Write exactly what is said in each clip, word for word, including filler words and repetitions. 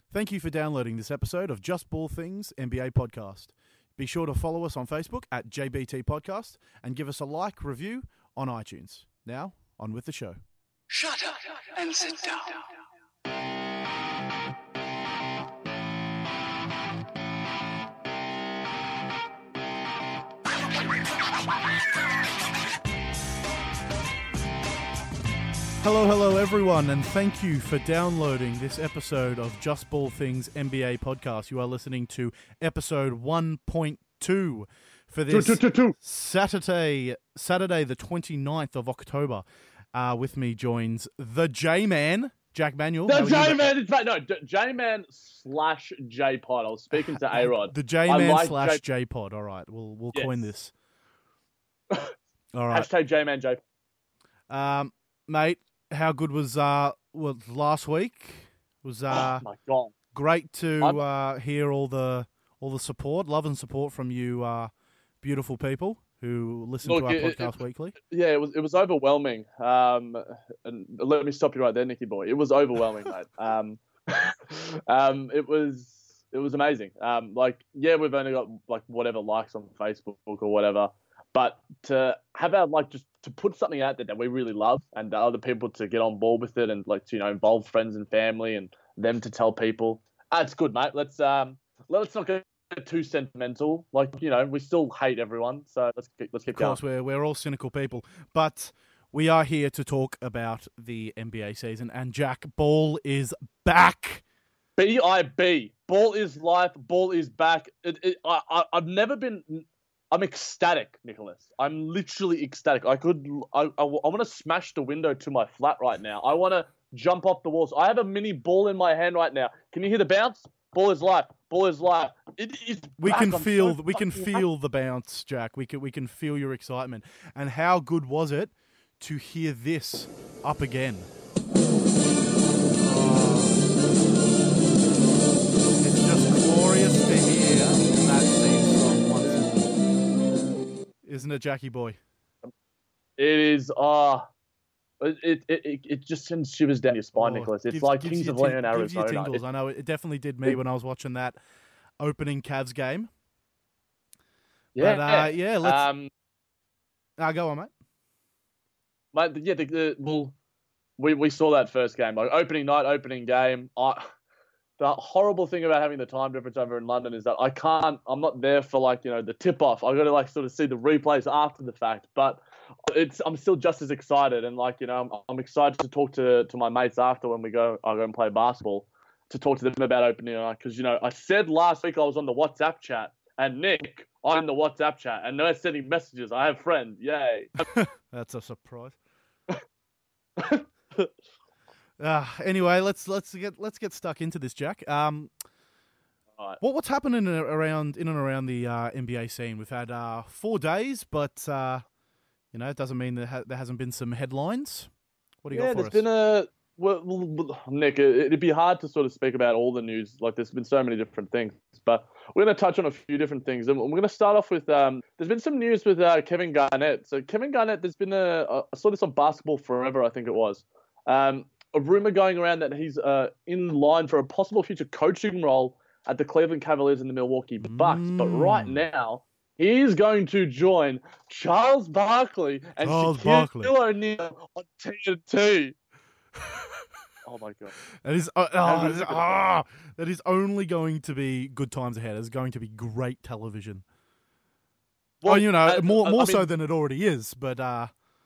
Thank you for downloading this episode of Just Ball Things N B A Podcast. Be sure to follow us on Facebook at J B T Podcast and give us a like, review on iTunes. Now, on with the show. Shut up and sit down. Hello, hello everyone, and thank you for downloading this episode of Just Ball Things N B A Podcast. You are listening to episode one point two for this two, two, two, two. Saturday, Saturday the twenty-ninth of October. Uh, with me joins the J-Man, Jack Manuel. The How are you, J-Man, in fact, no, J-Man slash J-Pod. I was speaking to A-Rod. The J-Man like slash J- J-Pod. All right, we'll we'll Yes. coin this. All right, Hashtag J-Man J. um, mate. How good was uh was last week? Was uh Oh my God. great to I'm- uh hear all the all the support, love and support from you, uh, beautiful people who listen Look, to our it- podcast it- weekly. Yeah, it was it was overwhelming. Um, and let me stop you right there, Nicky boy. It was overwhelming, mate. Um, um, it was it was amazing. Um, like yeah, we've only got like whatever likes on Facebook or whatever, but to have our like just to put something out there that we really love and other people to get on board with it and like to, you know, involve friends and family and them to tell people, ah, it's good, mate. Let's um let's not get too sentimental. Like, you know, we still hate everyone, so let's keep, let's keep Of course, going. we're we're all cynical people, but we are here to talk about the N B A season. And Jack, ball is back. B I B. Ball is life. Ball is back. It, it, I, I, I've never been. I'm ecstatic, Nicholas. I'm literally ecstatic. I could. I, I, I want to smash the window to my flat right now. I want to jump off the walls. I have a mini ball in my hand right now. Can you hear the bounce? Ball is life. Ball is life. It is. We back. can I'm feel so we can fucking feel the bounce, Jack. We can we can feel your excitement. And how good was it to hear this up again? Oh. It's just glorious to hear that theme song once more. Isn't it, Jackie boy? It is. Ah. It, it it it just sends shivers down your spine, Oh, Nicholas. It's gives- like gives Kings you of ting- Leon, gives you Arizona. tingles. It- I know it definitely did me it- when I was watching that opening Cavs game. yeah, But, uh, yeah, let's- Um, Uh, go on, mate. Mate, yeah, the, the, well, we, we saw that first game, like opening night, opening game. I, the horrible thing about having the time difference over in London is that I can't, I'm not there for like, you know, the tip off. I've got to like sort of see the replays after the fact, but it's, I'm still just as excited. And like, you know, I'm, I'm excited to talk to, to my mates after when we go, I go and play basketball to talk to them about opening night. Cause you know, I said last week I was on the WhatsApp chat and Nick, I'm in the WhatsApp chat and they're sending messages. I have friends. Yay. That's a surprise. uh, anyway, let's let's get let's get stuck into this, Jack. Um, All right. what what's happening around in and around the uh, N B A scene? We've had uh, four days, but uh, you know, it doesn't mean there, ha- there hasn't been some headlines. What do you Yeah, got for there's us? been a well, well, Nick. it- It'd be hard to sort of speak about all the news. Like, there's been so many different things, but we're going to touch on a few different things, and we're going to start off with. Um, there's been some news with uh, Kevin Garnett. So Kevin Garnett, there's been a. a- I saw this on Basketball Forever, I think it was. Um, a rumor going around that he's uh, in line for a possible future coaching role at the Cleveland Cavaliers and the Milwaukee Bucks. But right Mm. now, he is going to join Charles Barkley and Charles Shaquille Barkley. O'Neal on T N T. Oh my God. That is uh, How oh, good is that is- it? ah, that is only going to be good times ahead. It's going to be great television. Well, you know, uh, more I more mean, so than it already is. But uh,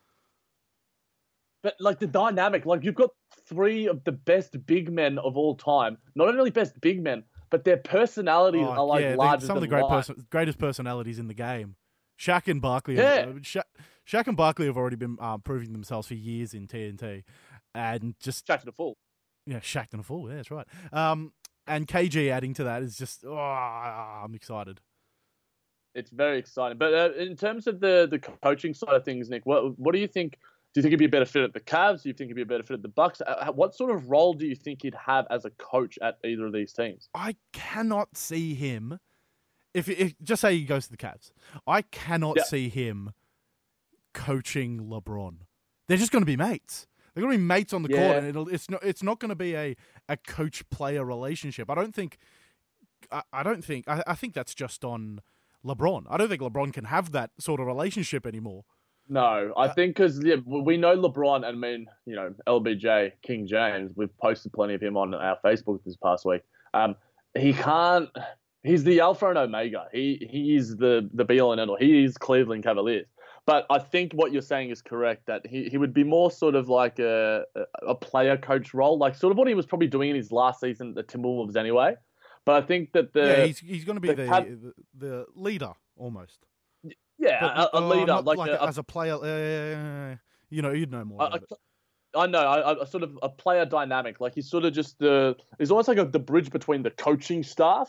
But like the dynamic, like you've got three of the best big men of all time. Not only best big men, but their personalities oh, are like yeah, they- larger some of the than great life. person, greatest personalities in the game. Shaq and Barkley. Yeah. Have, uh, Sha- Shaq and Barkley have already been um, proving themselves for years in T N T, and just Shaq to the full. yeah, Shaq and a fool. Yeah, that's right. Um, and K G adding to that is just oh, I'm excited. It's very exciting. But uh, in terms of the the coaching side of things, Nick, what what do you think? Do you think he'd be a better fit at the Cavs? Do you think he'd be a better fit at the Bucks? Uh, What sort of role do you think he'd have as a coach at either of these teams? I cannot see him. If, if just say he goes to the Cavs, I cannot Yeah. see him coaching LeBron. They're just going to be mates. They're going to be mates on the Yeah. court, and it'll, it's not it's not going to be a, a coach player relationship. I don't think. I, I don't think. I, I think that's just on LeBron. I don't think LeBron can have that sort of relationship anymore. No, I Uh, think because yeah, we know LeBron, and I mean, you know, L B J, King James. We've posted plenty of him on our Facebook this past week. Um, he can't. He's the alpha and omega. He he is the the be all and end all. He is Cleveland Cavaliers. But I think what you're saying is correct. That he, he would be more sort of like a a player coach role, like sort of what he was probably doing in his last season at the Timberwolves anyway. But I think that the yeah, he's he's going to be the the, Cav- the the leader almost. yeah But, a, a uh, leader not like, like a, as a player. Uh, you know, you'd know more a, about a, it. I know, I, I sort of a player dynamic. Like he's sort of just the. He's almost like a, the bridge between the coaching staff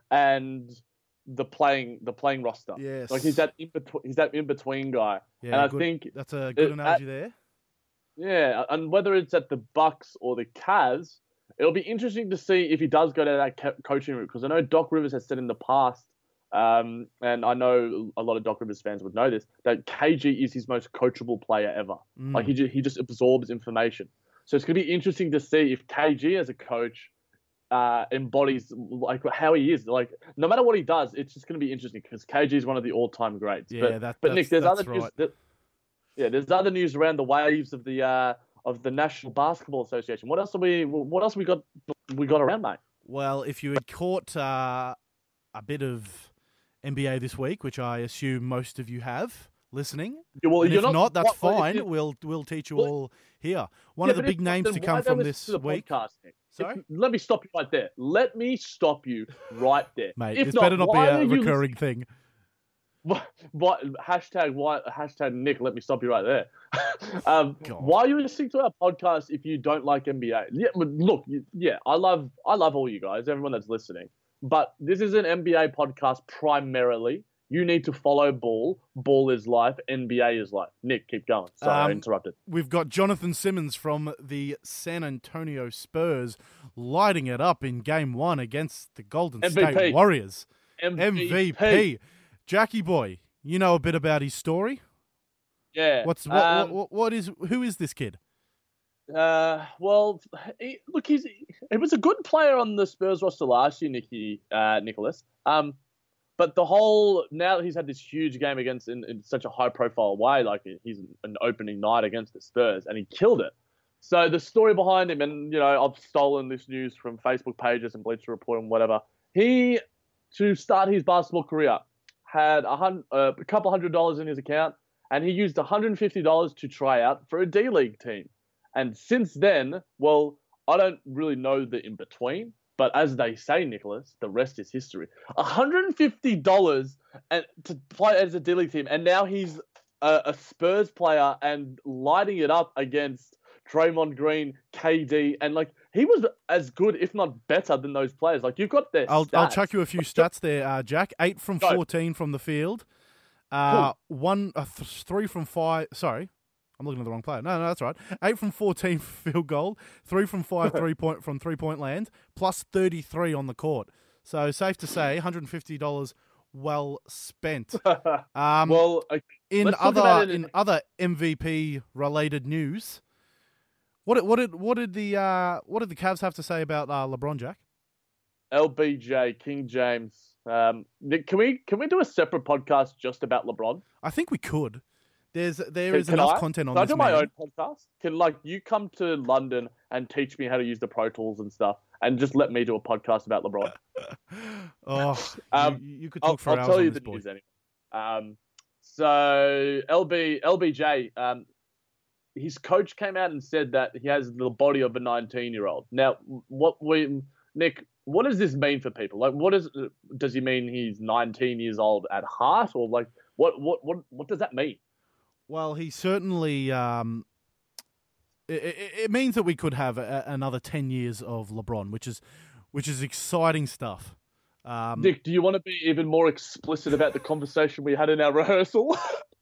and the playing the playing roster. Yes. Like he's that in between. He's that in between guy. Yeah, and I good. think That's a good it- analogy there. yeah, and whether it's at the Bucks or the Cavs, it'll be interesting to see if he does go to that co- coaching route. Because I know Doc Rivers has said in the past, um, and I know a lot of Doc Rivers fans would know this, that K G is his most coachable player ever. Mm. Like he just, he just absorbs information. So it's going to be interesting to see if K G as a coach uh, embodies like how he is. Like no matter what he does, it's just going to be interesting because K G is one of the all-time greats. Yeah, but, that- but Nick, that's- there's that's other news. right. That, yeah, there's other news around the waves of the uh, of the National Basketball Association. What else have we? What else we got? We got around, mate. Well, if you had caught uh, a bit of N B A this week, which I assume most of you have listening, Yeah, well, and you're if not, that's what- well, fine. if you- We'll we'll teach you well, all here. One yeah, of the but big if- names then to why come don't from listen this to the week, podcast, Nick? Sorry? If- let me stop you right there. Let me stop you right there, mate. If This not, better not be why a are you recurring thing. What, what hashtag why hashtag Nick? Let me stop you right there. um, God. why are you listening to our podcast if you don't like N B A? Yeah, but look, you- yeah, I love I love all you guys, everyone that's listening. But this is an N B A podcast primarily. You need to follow ball. Ball is life. N B A is life. Nick, keep going. Sorry, I Um, interrupted. We've got Jonathan Simmons from the San Antonio Spurs lighting it up in Game One against the Golden M V P. State Warriors. M M V P. Jackie boy, you know a bit about his story. Yeah. What's what, um, what, what is who is this kid? Uh, well, he, look, he's he was a good player on the Spurs roster last year, Nicky uh, Nicholas. Um, but the whole now that he's had this huge game against in, in such a high profile way, like he's an opening night against the Spurs, and he killed it. So the story behind him, and you know, I've stolen this news from Facebook pages and Bleacher Report and whatever. He, to start his basketball career, had a, hun- uh, a couple hundred dollars in his account, and he used one hundred fifty dollars to try out for a D League team. And since then, well, I don't really know the in between, but as they say, Nicholas, the rest is history. one hundred fifty dollars and to play as a D League team, and now he's a, a Spurs player and lighting it up against Draymond Green, K D, and like he was as good, if not better, than those players. Like you've got their I'll stats. I'll chuck you a few stats there, uh, Jack. Eight from Go. fourteen from the field. Uh, one, uh, th- three from five. Sorry, I'm looking at the wrong player. No, no, that's right. Eight from fourteen field goal. Three from five three point from three point land. Plus thirty-three on the court. So safe to say, one hundred fifty dollars well spent. Um, well, okay, in let's talk about other it in- in other M V P related news, what did what did what did the uh, what did the Cavs have to say about uh, LeBron, Jack? L B J, King James. Um, Nick, can we can we do a separate podcast just about LeBron? I think we could. There's there Can- is can enough I? content on Can I this do my man. own podcast? Can like you come to London and teach me how to use the Pro Tools and stuff, and just let me do a podcast about LeBron? Oh, Um, you, you could I'll, talk for I'll hours tell on you this the boy. news anyway. Um, so L B L B J, um, his coach came out and said that he has the body of a nineteen-year-old. Now, what we Nick, what does this mean for people? Like, what is does he mean? He's nineteen years old at heart, or like what what what what does that mean? Well, he certainly. Um, it, it, it means that we could have a, another ten years of LeBron, which is which is exciting stuff. Um, Nick, do you want to be even more explicit about the conversation we had in our rehearsal?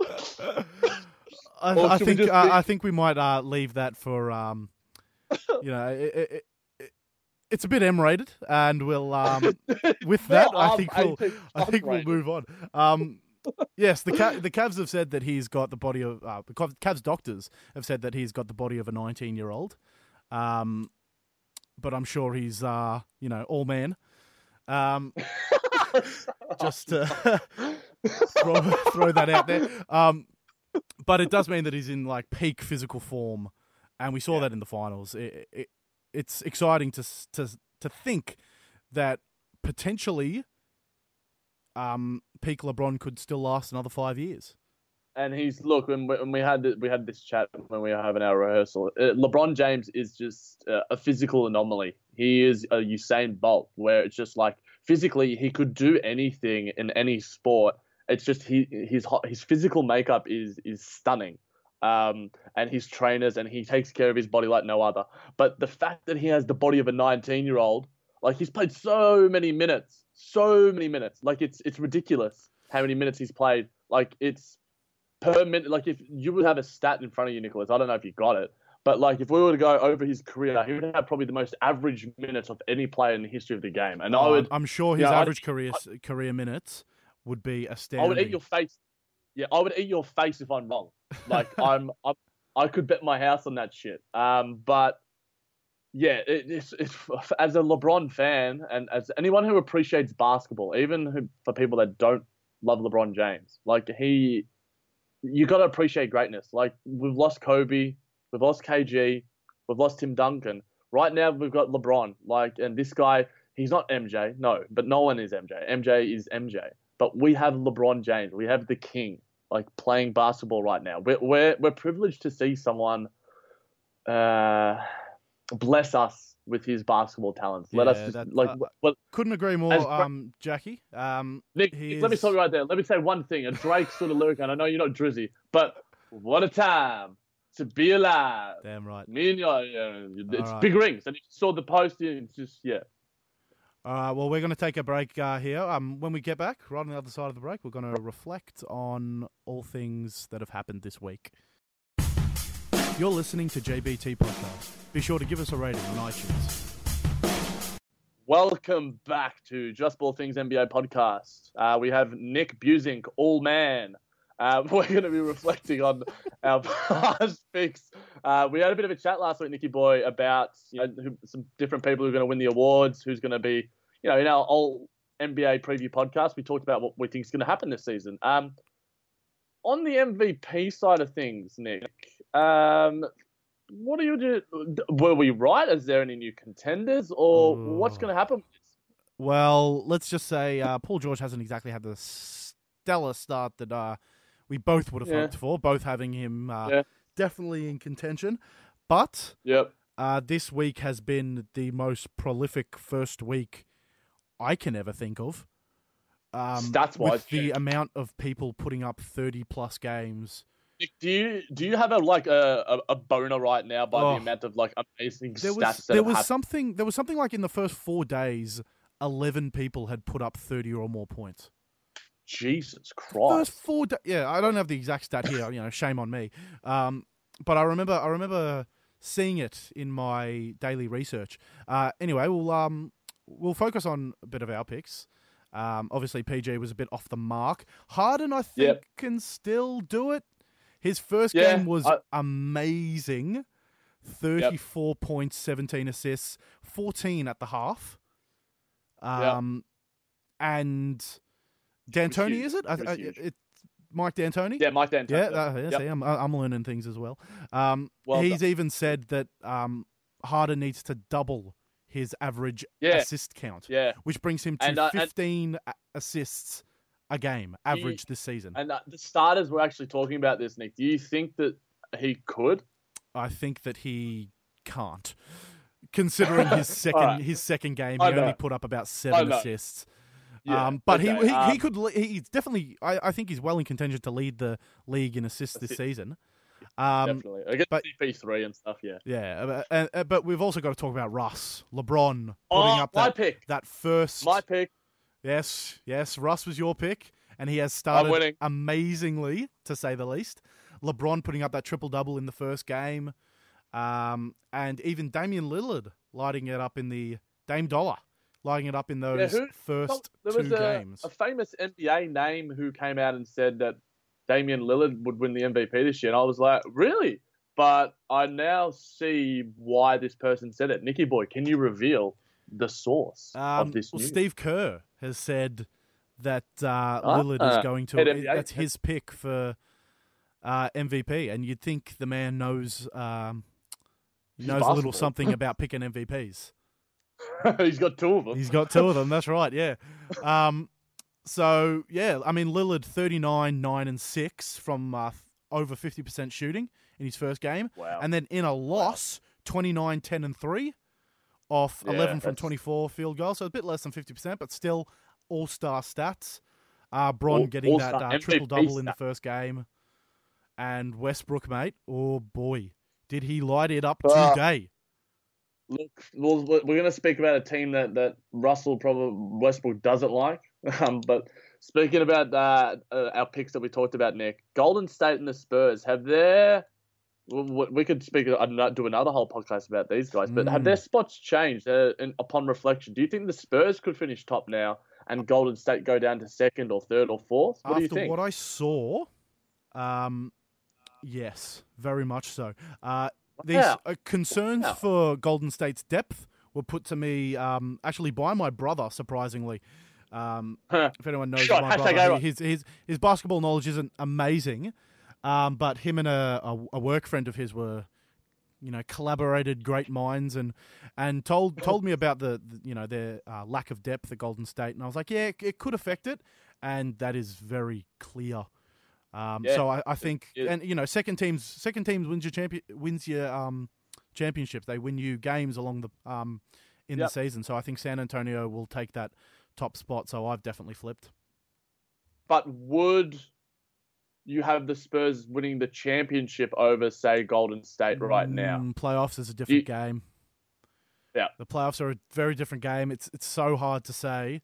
I, Or I should we think just I, leave- I think we might uh, leave that for um, you know, it, it, it, it's a bit M-rated, and we'll um, with that, Well, I um, think we'll eighteen I think we'll rated. move on. Um, Yes, the Ca- the Cavs have said that he's got the body of uh, the Cavs doctors have said that he's got the body of a nineteen-year-old. Um, but I'm sure he's uh, you know, all man. Um, just to throw, throw that out there. Um, but it does mean that he's in like peak physical form, and we saw yeah. that in the finals. It, it, it's exciting to to to think that potentially, um, peak LeBron could still last another five years. And he's look when we, when we had the, we had this chat when we were having our rehearsal. Uh, LeBron James is just uh, a physical anomaly. He is a Usain Bolt, where it's just like physically he could do anything in any sport. It's just he his his physical makeup is is stunning, um, and his trainers and he takes care of his body like no other. But the fact that he has the body of a nineteen year old, like he's played so many minutes, so many minutes, like it's it's ridiculous how many minutes he's played. Like it's per minute, like if you would have a stat in front of you, Nicholas, I don't know if you got it, but like if we were to go over his career, he would have probably the most average minutes of any player in the history of the game. And oh, I would, I'm sure his you know, average I, career I, career minutes would be astounding. I would eat your face. Yeah, I would eat your face if I'm wrong. Like I'm, I'm, I could bet my house on that shit. Um, but yeah, it, it's, it's as a LeBron fan and as anyone who appreciates basketball, even who, for people that don't love LeBron James, like he. You got to appreciate greatness. Like, we've lost Kobe, we've lost K G, we've lost Tim Duncan. Right now, we've got LeBron. Like, and this guy, he's not M J, no, but no one is M J. M J is M J. But we have LeBron James. We have the king, like, playing basketball right now. We're we're, we're privileged to see someone uh, bless us with his basketball talents. Let yeah, us just, that, like, uh, well, couldn't agree more, as, um, Jackie. Um, Nick, is... let me stop you right there. Let me say one thing. A Drake sort of lyric, and I know you're not Drizzy, but what a time to be alive. Damn right. Me and you, uh, it's right. big rings. And if you saw the post, it's just, yeah. All right, well, we're going to take a break uh, here. Um, when we get back, right on the other side of the break, we're going to reflect on all things that have happened this week. You're listening to J B T Podcast. Be sure to give us a rating on iTunes. Welcome back to Just Ball Things N B A Podcast. Uh, we have Nick Busink, all man. Uh, we're going to be reflecting on our past picks. Uh, we had a bit of a chat last week, Nicky boy, about you know who, some different people who are going to win the awards, who's going to be, you know, in our all N B A preview podcast. We talked about what we think is going to happen this season. Um, on the M V P side of things, Nick, um, what do you do? Were we right? Is there any new contenders, or Ooh. what's going to happen with this? Well, let's just say uh, Paul George hasn't exactly had the stellar start that uh, we both would have Yeah. hoped for, both having him uh, Yeah. definitely in contention. But Yep. uh, this week has been the most prolific first week I can ever think of. Um, Stats-wise, with the yeah. amount of people putting up thirty plus games. Nick, do you do you have a like a, a, a boner right now by Oh. the amount of like amazing There stats was that there have was happened? something there was something like in the first four days, eleven people had put up thirty or more points. Jesus First Christ! four da- yeah, I don't have the exact stat here. You know, shame on me. Um, but I remember I remember seeing it in my daily research. Uh, anyway, we'll um we'll focus on a bit of our picks. Um, obviously, P G was a bit off the mark. Harden, I think, Yep. can still do it. His first Yeah, game was I- amazing. thirty-four points, seventeen assists, fourteen at the half. Um, and D'Antoni, huge. is it? I, It was I, huge. it Mike D'Antoni? Yeah, Mike D'Antoni. Yeah, uh, yeah Yep. see, I'm, I'm learning things as well. Um, Well he's done. even said that um, Harden needs to double his average Yeah. assist count, Yeah, which brings him to And, uh, and- fifteen a- assists a game, average this season. and uh, the starters were actually talking about this, Nick. Do you think that he could? I think that he can't. Considering his second Alright. his second game, I he know. only put up about seven know. assists. Yeah, um, but okay, he he, um, he could le- he's definitely I, I think he's well in contention to lead the league in assists this it. season. Um, Definitely. I get but- C P three and stuff. Yeah. yeah, uh, uh, but we've also got to talk about Russ, LeBron putting Oh, up my that pick. that first. My pick. Yes, yes, Russ was your pick, and he has I'm started winning. amazingly, to say the least. LeBron putting up that triple double in the first game, um, and even Damian Lillard lighting it up in the Dame Dollar lighting it up in those Yeah, who- first There two was a, games. a famous N B A name who came out and said that Damian Lillard would win the M V P this year, and I was like, really? But I now see why this person said it. Nicky Boy, can you reveal the source Um, of this well, news? Steve Kerr has said that uh, Ah, Lillard uh, is going to. head N B A. That's his pick for uh, M V P, and you'd think the man knows um, He's knows a little basketball. something about picking M V Ps. He's got two of them. He's got two of them. That's right. Yeah. Um, so yeah, I mean Lillard thirty-nine, nine, and six from uh, over fifty percent shooting in his first game, Wow. and then in a loss, twenty-nine, ten, and three off Yeah, eleven from that's- twenty-four field goals. So a bit less than fifty percent, but still all star stats. Uh, Bron All- getting that all-star uh, M V P triple double in the stat. first game, and Westbrook, mate. Oh boy, did he light it up Ah. today? Look, well, we're going to speak about a team that, that Russell probably Westbrook doesn't like. Um, but speaking about uh, uh, our picks that we talked about, Nick, Golden State and the Spurs have their. We we could speak, I'd not do another whole podcast about these guys, but have Mm. their spots changed uh, in, upon reflection? Do you think the Spurs could finish top now and Golden State go down to second or third or fourth? What After do you think? what I saw, um, yes, very much so. Uh, these Yeah. uh, concerns Yeah. for Golden State's depth were put to me um, actually by my brother, surprisingly. Um, if anyone knows Shot, my hashtag brother, A-Rod. his, his, his basketball knowledge isn't amazing, um, but him and a, a, a work friend of his were, you know, collaborated great minds and and told told me about the, the you know their uh, lack of depth at Golden State, and I was like, yeah, it, it could affect it, and that is very clear. Um, Yeah, so I, I think, it- and you know, second teams second teams wins your champion wins your um, championships. They win you games along the um, in Yep. the season. So I think San Antonio will take that top spot. So I've definitely flipped. But would you have the Spurs winning the championship over, say, Golden State right now? Mm, playoffs is a different You- game. Yeah. The playoffs are a very different game. It's it's so hard to say.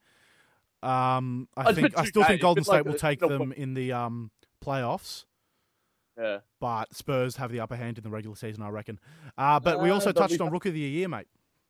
Um, I Oh, think but I you still can. think It's Golden like State will the- take no, them in the um, playoffs, Yeah. but Spurs have the upper hand in the regular season, I reckon. Uh, but we Uh, also but touched we- on Rookie of the Year, mate.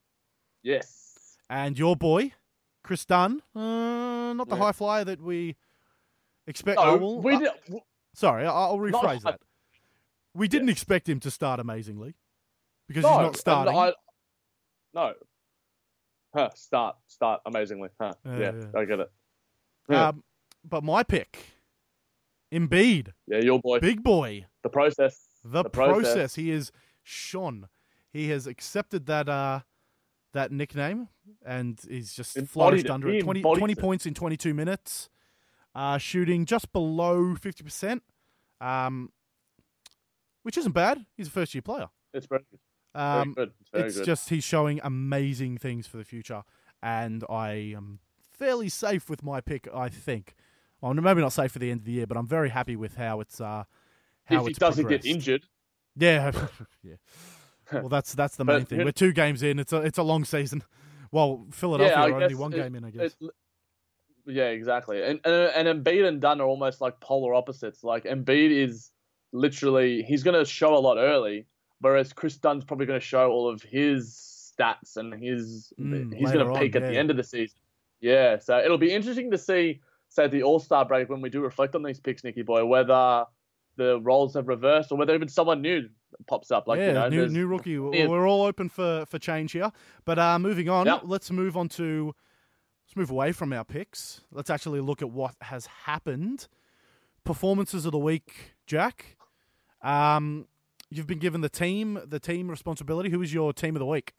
Yes. And your boy, Chris Dunn, uh, not the Yeah. high flyer that we expect. No, oh, well, we uh, did, sorry, I- I'll Not rephrase high- that. We didn't Yes. expect him to start amazingly because no, he's not and starting. I, no. Huh, start, start amazingly. Huh. Yeah, yeah, yeah. I get it. Yeah. Um, but my pick, Embiid, Yeah, your boy. big boy, The process. the, The process. process. He is shone. He has accepted that uh, that nickname, and he's just Embodied flourished it. under He it. twenty, embodies twenty it. points in twenty-two minutes, uh, shooting just below fifty percent, um, which isn't bad. He's a first-year player. It's very good. Very Um, good. It's very it's good. just he's showing amazing things for the future, and I am fairly safe with my pick. I think, well, maybe not safe for the end of the year, but I'm very happy with how it's uh, how if he it's doesn't progressed. get injured. Yeah, yeah. Well, that's that's the But main thing. who- We're two games in. It's a it's a long season. Well, Philadelphia Yeah, I are only guess one it- game in, I guess. it- yeah, exactly. And, and and Embiid and Dunn are almost like polar opposites. Like Embiid is literally he's going to show a lot early, whereas Chris Dunn's probably going to show all of his stats and his Mm, he's later going to peak on, at the yeah. end of the season. Yeah, so it'll be interesting to see, say, the All Star break when we do reflect on these picks, Nicky boy, whether the roles have reversed or whether even someone new pops up. Like yeah, you know, new there's- new rookie. yeah. We're all open for, for change here. But uh, moving on, Yep. let's move on to let's move away from our picks. Let's actually look at what has happened. Performances of the week, Jack. Um, you've been given the team the team responsibility. Who is your team of the week?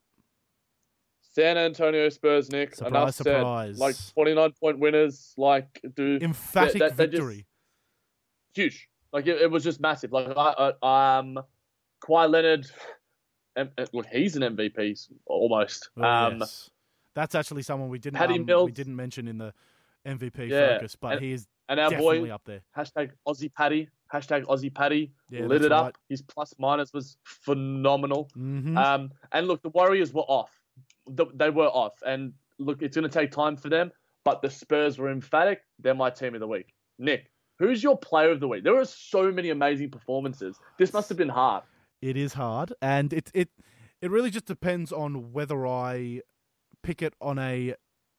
San Antonio Spurs, Nick. Surprise, enough said. surprise. Like twenty-nine point winners. Like, do Emphatic that- that just- victory. huge. Like it, it was just massive. Like I, I um, Kawhi Leonard. Um, uh, look, he's an M V P almost. Oh, um, yes. That's actually someone we didn't Patty um, we Mills. didn't mention in the M V P Yeah, focus, but and- he is and our definitely boy up there. hashtag Aussie Paddy. Hashtag Aussie Paddy Yeah, lit that's it up. right. His plus minus was phenomenal. Mm-hmm. Um, and look, the Warriors were off. The, they were off, and look, it's going to take time for them. But the Spurs were emphatic. They're my team of the week. Nick, who's your player of the week? There are so many amazing performances. This must have been hard. It is hard, and it it it really just depends on whether I pick it on a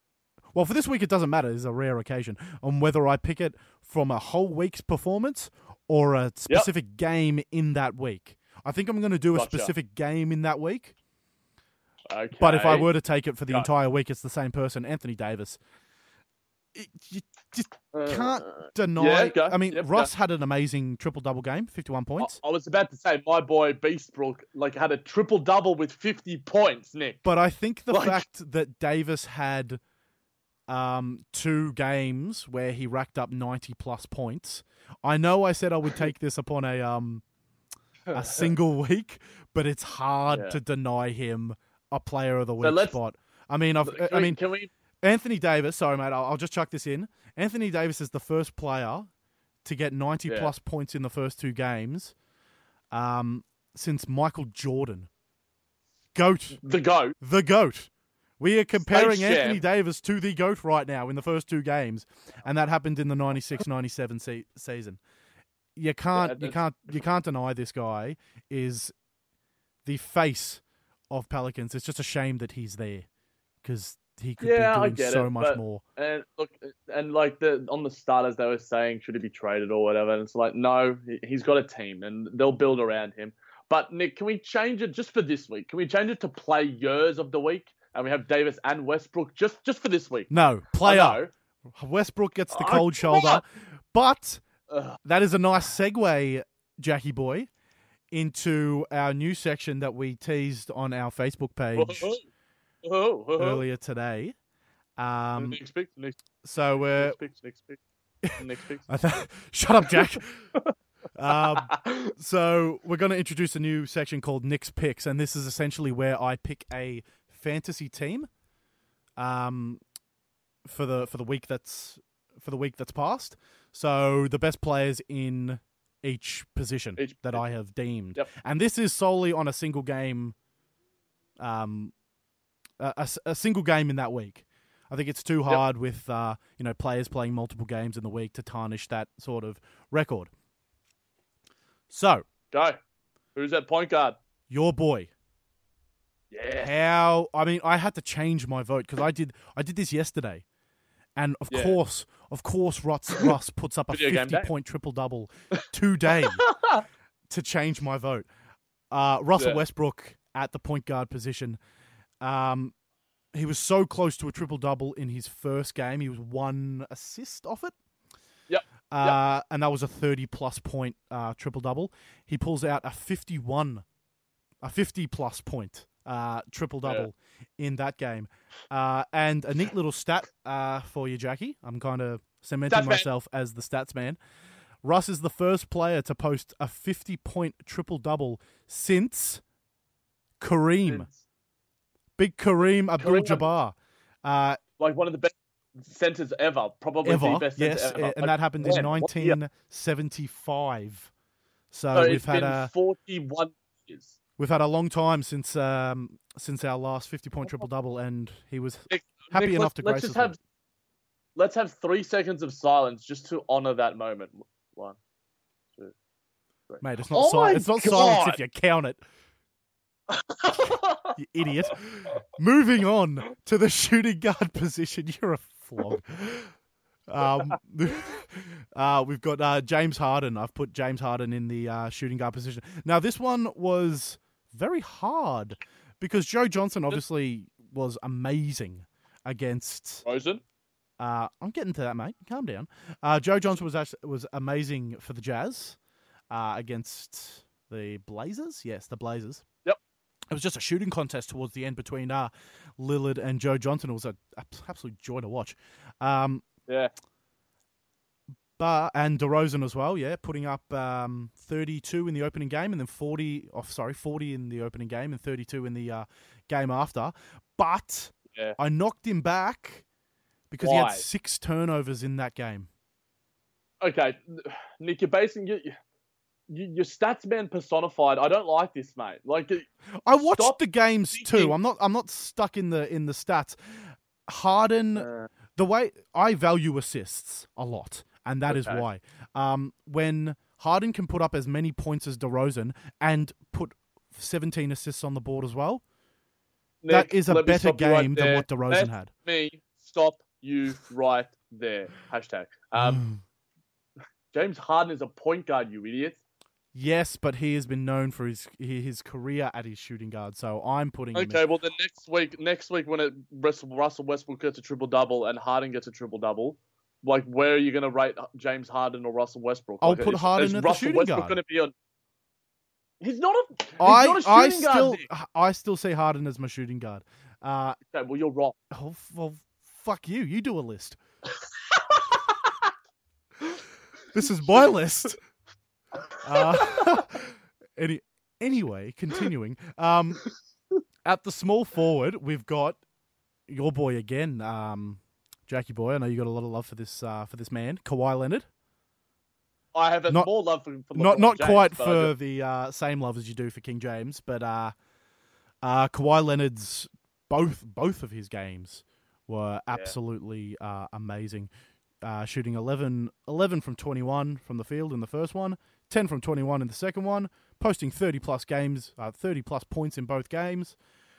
Well, for this week, it doesn't matter. It's a rare occasion on whether I pick it from a whole week's performance or a specific yep. game in that week. I think I'm going to do a gotcha. specific game in that week. Okay. But if I were to take it for the Go. entire week, it's the same person, Anthony Davis. It, you just can't uh, deny. Yeah, I mean, yep, Russ go. had an amazing triple-double game, fifty-one points. I, I was about to say, my boy Beastbrook like had a triple-double with fifty points, Nick. But I think the like... fact that Davis had um, two games where he racked up ninety-plus points. I know I said I would take this upon a um, a single week, but it's hard yeah. to deny him a player of the week so spot. I mean, I've, I we, mean, can we? Anthony Davis. Sorry, mate. I'll, I'll just chuck this in. Anthony Davis is the first player to get ninety yeah. plus points in the first two games, um, since Michael Jordan. Goat. The goat. The goat. We are comparing Space Anthony Jam. Davis to the GOAT right now in the first two games, and that happened in the ninety-six ninety-seven se- season. You can't, yeah, you can't, you can't deny this guy is the face of Pelicans. It's just a shame that he's there because he could yeah, be doing so it, much but, more. And look, and like the on the starters, they were saying should he be traded or whatever, and it's like no, he's got a team and they'll build around him. But Nick, can we change it just for this week? Can we change it to players of the week? And we have Davis and Westbrook just, just for this week. No, player. Westbrook gets the cold oh, shoulder. But Ugh. that is a nice segue, Jackie boy, into our new section that we teased on our Facebook page oh, oh, oh, earlier today. Um, next pick, next, so we're... Next pick, next pick, next pick. I th- Shut up, Jack. um, so we're going to introduce a new section called Nick's Picks, and this is essentially where I pick a fantasy team um for the for the week that's for the week that's passed. So the best players in each position each, that I have deemed. Yep. And this is solely on a single game um a, a, a single game in that week. I think it's too hard yep. with uh you know players playing multiple games in the week to tarnish that sort of record. So, go. Who's that point guard? Your boy. Yeah. How? I mean, I had to change my vote because I did. I did this yesterday, and of yeah. course, of course, Russ, Russ puts up a fifty-point triple double today to change my vote. Uh, Russell yeah. Westbrook at the point guard position. Um, he was so close to a triple double in his first game. He was one assist off it. Yep. Uh, yep. And that was a thirty-plus point uh, triple double. He pulls out a fifty-one, a fifty-plus point. Uh, triple double yeah. in that game, uh, and a neat little stat uh, for you, Jackie. I'm kind of cementing stats myself man. as the stats man. Russ is the first player to post a fifty point triple double since Kareem, since. Big Kareem Abdul-Jabbar, uh, like one of the best centers ever, probably ever, the best yes, center ever. and like, that happened man, in nineteen seventy-five. So, so we've it's had been a forty-one years. We've had a long time since um, since our last fifty-point triple-double, and he was Nick, happy Nick, enough to grace let's us just have, with. Let's have three seconds of silence just to honour that moment. One, two, three. Mate, it's not, oh si- it's not silence if you count it. You idiot. Moving on to the shooting guard position. You're a flog. Um, uh, we've got uh, James Harden. I've put James Harden in the uh, shooting guard position. Now, this one was very hard because Joe Johnson obviously was amazing against... Rosen? Uh, I'm getting to that, mate. Calm down. Uh, Joe Johnson was actually, was amazing for the Jazz uh, against the Blazers. Yes, the Blazers. Yep. It was just a shooting contest towards the end between uh, Lillard and Joe Johnson. It was an absolute joy to watch. Um, yeah. But, and DeRozan as well, yeah, putting up um, thirty-two in the opening game and then forty, oh, sorry, forty in the opening game and thirty-two in the uh, game after. But yeah. I knocked him back because Why? he had six turnovers in that game. Okay, Nick, you're basing your, your stats man personified. I don't like this, mate. Like, I watched the games too. I'm not. I'm not stuck in the in the stats. Harden, uh, the way I value assists a lot. And that okay. is why. Um, when Harden can put up as many points as DeRozan and put seventeen assists on the board as well, Nick, that is a better game than what DeRozan let had. Me stop you right there. Hashtag. Um, James Harden is a point guard, you idiot. Yes, but he has been known for his his career at his shooting guard, so I'm putting him Okay, in. well then next week, next week when it Russell, Russell Westbrook gets a triple double and Harden gets a triple double, like where are you going to rate James Harden or Russell Westbrook? I'll Like, put is, Harden is at the Russell shooting Westbrook guard. going to be on? He's not a. He's I not a I shooting guard. still Nick. I still see Harden as my shooting guard. Uh, Okay, well you're wrong. oh, well, fuck you. You do a list. This is my list. Uh, any anyway, continuing. Um, at the small forward, we've got your boy again, um, Jackie boy. I know you got a lot of love for this uh, for this man, Kawhi Leonard. I have a Not- more love for, for Not LeBron not James, quite but I for just- the uh, same love as you do for King James, but uh, uh, Kawhi Leonard's both both of his games were absolutely uh, amazing. Uh, shooting eleven, eleven from twenty-one from the field in the first one, ten from twenty-one in the second one, posting thirty plus games, uh, thirty plus points in both games.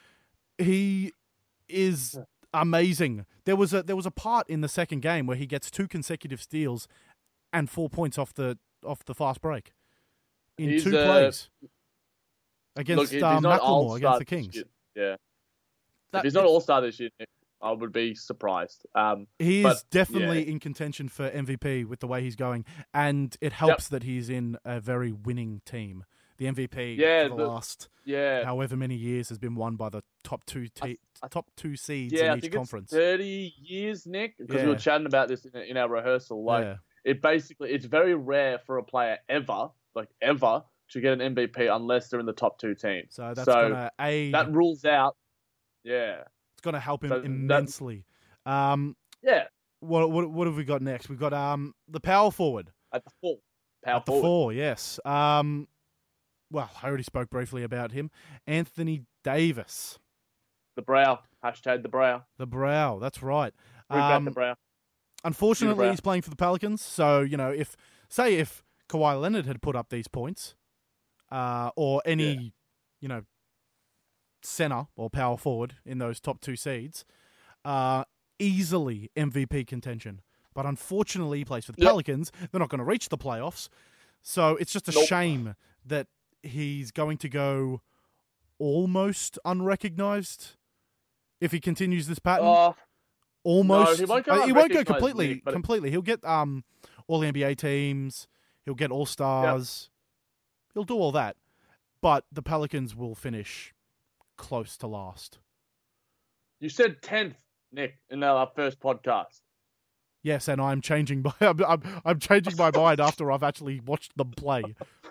He is amazing. There was a there was a part in the second game where he gets two consecutive steals and four points off the off the fast break in He's, two uh, plays Look, against if he's uh, not Macklemore all-star against the this Kings. year- yeah. That- if he's not all star this year, Nick, I would be surprised. Um, He But, is definitely yeah. in contention for M V P with the way he's going, and it helps that he's in a very winning team. The M V P Yeah, for the, the- last yeah, however many years has been won by the top two te- I- top two seeds yeah. I in each think conference. it's thirty years, Nick, because we Yeah. were chatting about this in, in our rehearsal. Like, yeah. it basically, it's very rare for a player ever, like ever, to get an M V P unless they're in the top two teams. So that's So gonna aid. that rules out. Yeah, it's gonna help him so that- immensely. Um, yeah. what what what have we got next? We've got um the power forward. At the four, power At the forward. four, yes. Um, well, I already spoke briefly about him. Anthony Davis, The brow. Hashtag the brow. the brow. That's right. Bring back Um, the brow. Unfortunately, Brown. he's playing for the Pelicans. So you know, if say if Kawhi Leonard had put up these points, uh, or any, Yeah. you know, center or power forward in those top two seeds, uh, easily M V P contention. But unfortunately, he plays for the Yep. Pelicans. They're not going to reach the playoffs. So it's just a Nope. shame that he's going to go almost unrecognized if he continues this pattern. Oh, almost. he won't go Uh, he won't go unrecognised, completely. Nick, but- completely. He'll get um all N B A teams. He'll get all stars. He'll do all that. But the Pelicans will finish close to last. you said tenth, Nick, in our first podcast. Yes, and I'm changing my I'm, I'm, I'm changing my mind after I've actually watched them play.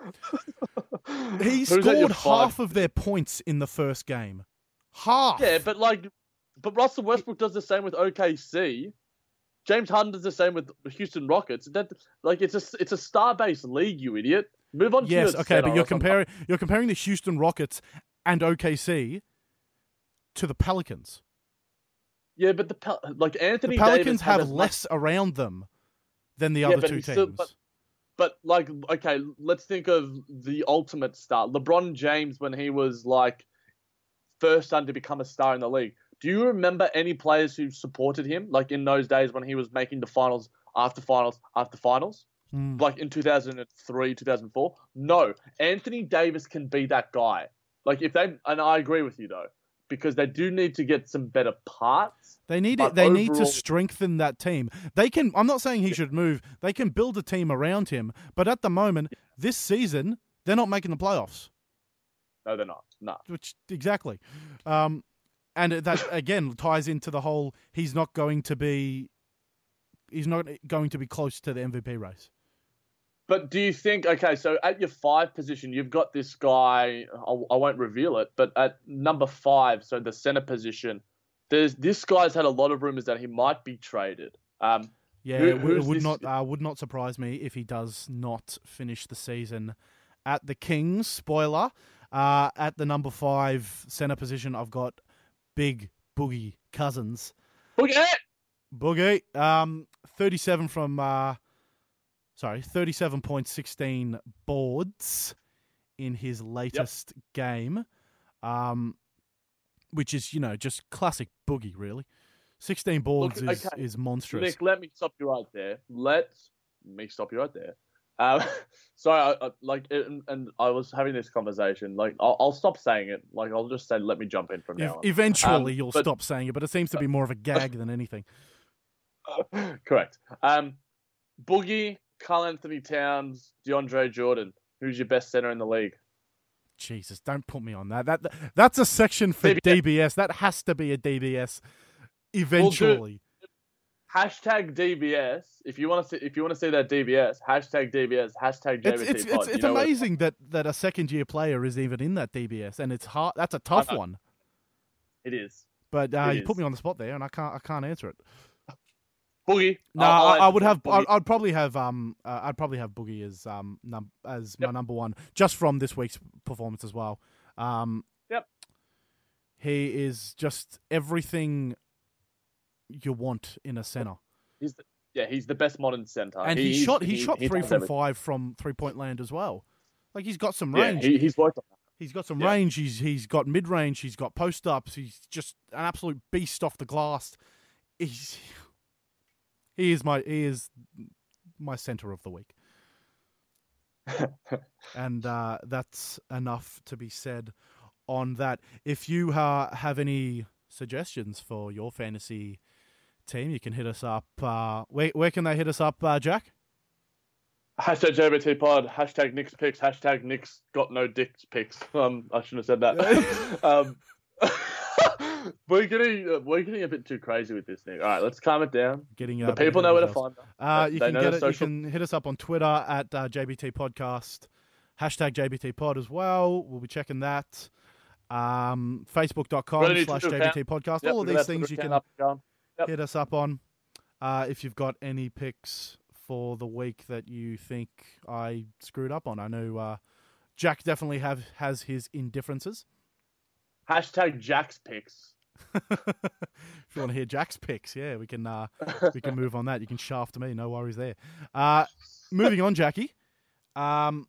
He Who's at your scored five? half of their points in the first game. Half. Yeah, but like, but Russell Westbrook does the same with O K C. James Harden does the same with the Houston Rockets. That like it's a it's a star-based league, you idiot. Move on to Yes, your okay, center but you're or something. comparing you're comparing the Houston Rockets and O K C to the Pelicans. Yeah, but the Pel- like Anthony The Pelicans Davis had have as much- less around them than the Yeah, other but two he's teams. still- but- But like, okay, let's think of the ultimate star, LeBron James, when he was like first starting to become a star in the league. Do you remember any players who supported him, like in those days when he was making the finals after finals after finals, Hmm. like in two thousand three, two thousand four? No, Anthony Davis can be that guy. Like if they, and I agree with you though, because they do need to get some better parts. They need But it. They need to overall- strengthen that team. They can. I'm not saying he should move. They can build a team around him. But at the moment, this season, they're not making the playoffs. No, they're not. No. Which exactly, um, and that again ties into the whole. He's not going to be. He's not going to be close to the M V P race. But do you think, okay, so at your five position, you've got this guy, I, I won't reveal it, but at number five, so the center position, there's this guy's had a lot of rumors that he might be traded. Um, Yeah, Who- it would- it who's would this- not uh, would not surprise me if he does not finish the season at the Kings. Spoiler, uh, at the number five center position, I've got Big Boogie Cousins. look at it! Boogie, um, thirty-seven from, uh, sorry, thirty-seven point one six boards in his latest game, um, which is, you know, just classic Boogie, really. sixteen boards Look, is, okay. is monstrous. Nick, let me stop you right there. Let me stop you right there. Um, sorry, I, I, like, and, and I was having this conversation. Like, I'll, I'll stop saying it. Like, I'll just say, let me jump in from now on. Eventually, Um, you'll but- stop saying it, but it seems to be more of a gag than anything. Correct. Um, Boogie, Karl Anthony Towns, DeAndre Jordan. Who's your best center in the league? Jesus, don't put me on that. That that's a section for D B S. D B S. That has to be a D B S eventually. Hashtag D B S. If you want to see, if you want to see that D B S, hashtag D B S, hashtag J B T It's it's pod. it's, You it's know what- amazing that, that a second year player is even in that D B S, and it's hard. That's a tough know. one. It is. But uh, It you put is. me on the spot there, and I can't I can't answer it. Boogie. No, I'll- I'll I, I answer would for have. Boogie. I'd, I'd probably have. Um, uh, I'd probably have Boogie as um num- as my Yep. number one, just from this week's performance as well. Um, Yep. He is just everything you want in a center, He's the, yeah, he's the best modern center. and he, He's- shot. He, shot three does from everything. five from three point land as well. Like he's got some Yeah, range. he, he's worked on that. He's got some Yeah. range. He's he's got mid range. He's got post ups. He's just an absolute beast off the glass. He's he is my he is my center of the week, and uh, that's enough to be said on that. If you uh, have any suggestions for your fantasy team, you can hit us up. Uh, where where can they hit us up, uh, Jack? Hashtag J B T pod, hashtag Nick's picks, hashtag Nick's got no dicks picks. Um, I shouldn't have said that. um, we're getting uh, we're getting a bit too crazy with this thing. All right, let's calm it down. Getting uh, The people know where to themselves. find us. Uh, They- you they can know get the it. social- You can hit us up on Twitter at uh, J B T Podcast, hashtag J B T Pod as well. We'll be checking that. Um, Facebook.com Got a new slash Twitter JBT Podcast. Yep, All of look at these that things Twitter you can account up and going. Yep. hit us up on. Uh, if you've got any picks for the week that you think I screwed up on, I know uh, Jack definitely have has his indifferences. Hashtag Jack's picks. If you want to hear Jack's picks, yeah, we can uh, we can move on that. You can shaft me, no worries there. Uh, moving on, Jackie. Um,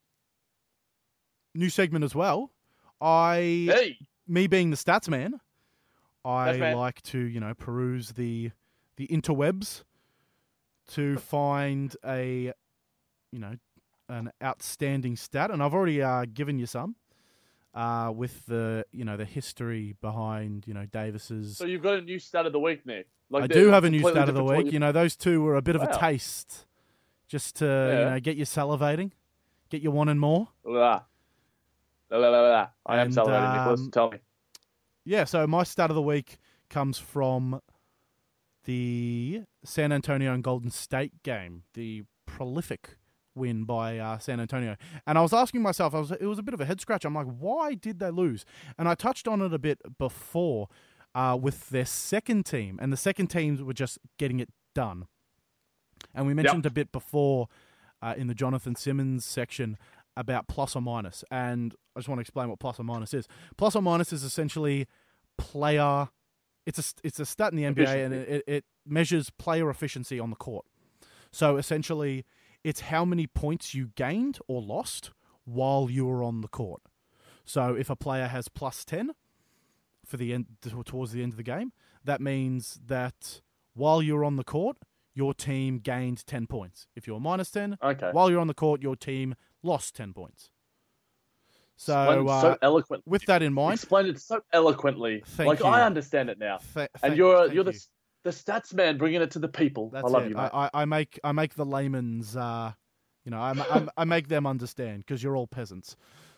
new segment as well. I, Hey, me being the stats man, I Stats man. like to you know peruse the the interwebs to find a you know an outstanding stat, and I've already uh, given you some. Uh, with the you know the history behind you know Davis's. so you've got a new stat of the week, Nick. Like I they're do have a new completely stat of the different to what week. You know, those two were a bit of a Wow. taste, just to you Yeah. know get you salivating, get you wanting more. La. La, la, la, la. I am And, celebrating, Nicholas. um, Tell me. Yeah. So my stat of the week comes from the San Antonio and Golden State game, the prolific win by uh, San Antonio. And I was asking myself, I was it was a bit of a head scratch. I'm like, why did they lose? And I touched on it a bit before uh, with their second team, and the second teams were just getting it done. And we mentioned a bit before uh, in the Jonathan Simmons section about plus or minus, and I just want to explain what plus or minus is. Plus or minus is essentially player. It's a it's a stat in the N B A, and Efficiency. it, it measures player efficiency on the court. So essentially, it's how many points you gained or lost while you were on the court. So if a player has plus ten for the end towards the end of the game, that means that while you're on the court, your team gained ten points. If you're minus ten, Okay. while you're on the court, your team lost ten points. So, Explained uh, so eloquently. with that in mind, Explained it so eloquently. Thank like you. I understand it now. th- And thank- you're thank you're you. the the stats man, bringing it to the people. That's I love it. you, mate. I, I, I make I make the layman's, uh, you know, I, I, I make them understand because you're all peasants.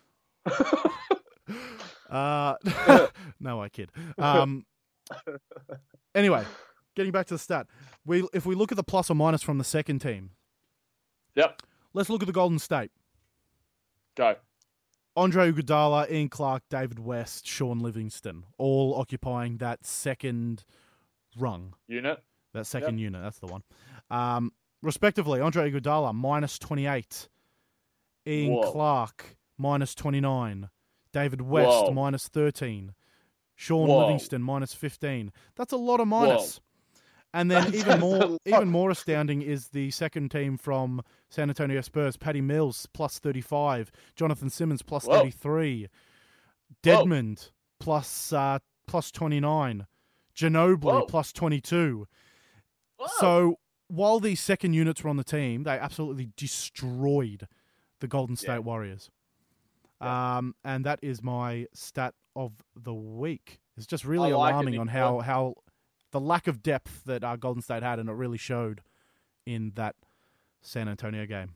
uh, no, I kid. Um, anyway, getting back to the stat, we if we look at the plus or minus from the second team, Yep. let's look at the Golden State. Go. Andre Iguodala, Ian Clark, David West, Sean Livingston, all occupying that second rung. Unit. That second unit, that's the one. Um, respectively, Andre Iguodala, minus twenty-eight. Ian Whoa. Clark, minus twenty-nine. David West, Whoa. minus thirteen. Sean Whoa. Livingston, minus fifteen. That's a lot of minus. And then That's- even that's a more lot. even more astounding is the second team from San Antonio Spurs, Patty Mills, plus thirty-five. Jonathan Simmons, plus Whoa. thirty-three. Dedmond, plus, uh, plus twenty-nine. Ginobili Whoa. plus twenty-two. Whoa. So while these second units were on the team, they absolutely destroyed the Golden State Yeah. Warriors. Yeah. Um, and that is my stat of the week. It's just really I like it, alarming Nick. on how, how the lack of depth that uh, Golden State had, and it really showed in that San Antonio game.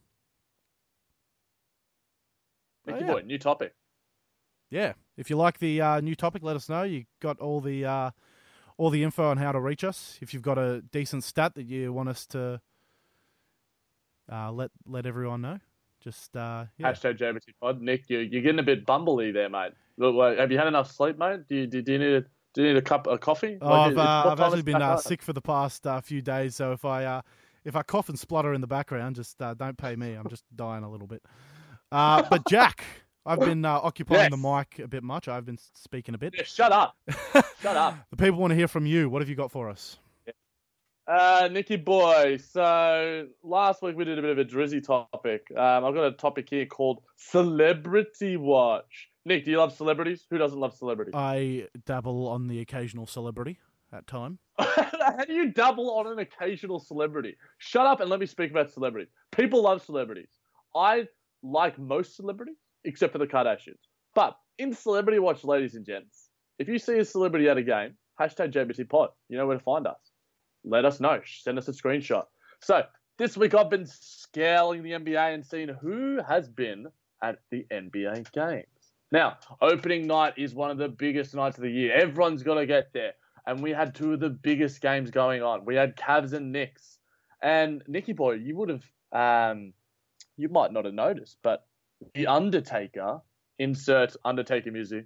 Nicky Oh, yeah. boy, new topic. Yeah, if you like the uh, new topic, let us know. You got all the uh, all the info on how to reach us. If you've got a decent stat that you want us to uh, let let everyone know, just uh, yeah. Hashtag J B T Pod. Nick, you, you're getting a bit bumbly there, mate. Look, wait, have you had enough sleep, mate? Do you, do, do you need a, do you need a cup of coffee? Oh, Like, I've, is- uh, what I've time actually is been back uh, on? sick for the past uh, few days, so if I uh, if I cough and splutter in the background, just uh, don't pay me. I'm just dying a little bit. Uh, but Jack, I've been uh, occupying Yes. the mic a bit much. I've been speaking a bit. Yeah, shut up. Shut up. The people want to hear from you. What have you got for us? Uh, Nicky boy. So last week we did a bit of a drizzy topic. Um, I've got a topic here called Celebrity Watch. Nick, do you love celebrities? Who doesn't love celebrities? I dabble on the occasional celebrity at time. How do you double on an occasional celebrity? Shut up and let me speak about celebrities. People love celebrities. I like most celebrities, except for the Kardashians. But in Celebrity Watch, ladies and gents, if you see a celebrity at a game, hashtag J B T Pod. You know where to find us. Let us know. Send us a screenshot. So this week I've been scaling the N B A and seeing who has been at the N B A games. Now, opening night is one of the biggest nights of the year. Everyone's got to get there. And we had two of the biggest games going on. We had Cavs and Knicks. And Nicky boy, you would have, um, you might not have noticed, but The Undertaker, insert Undertaker music.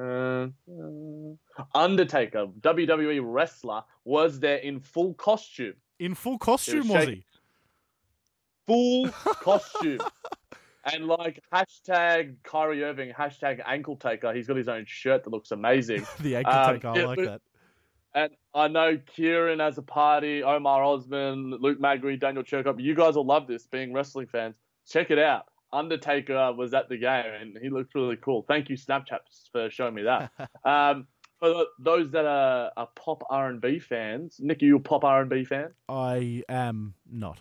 Undertaker, W W E wrestler, was there in full costume. In full costume, It was was shaking. he? Full costume. And like hashtag Kyrie Irving, hashtag ankle taker. He's got his own shirt that looks amazing. The ankle Um, taker, I yeah, like but- that. And I know Kieran has a party, Omar Osman, Luke Magri, Daniel Chirkop. You guys will love this, being wrestling fans. Check it out. Undertaker was at the game, and he looked really cool. Thank you, Snapchat, for showing me that. um, for those that are, are pop R and B fans, Nick, are you a pop R and B fan? I am not.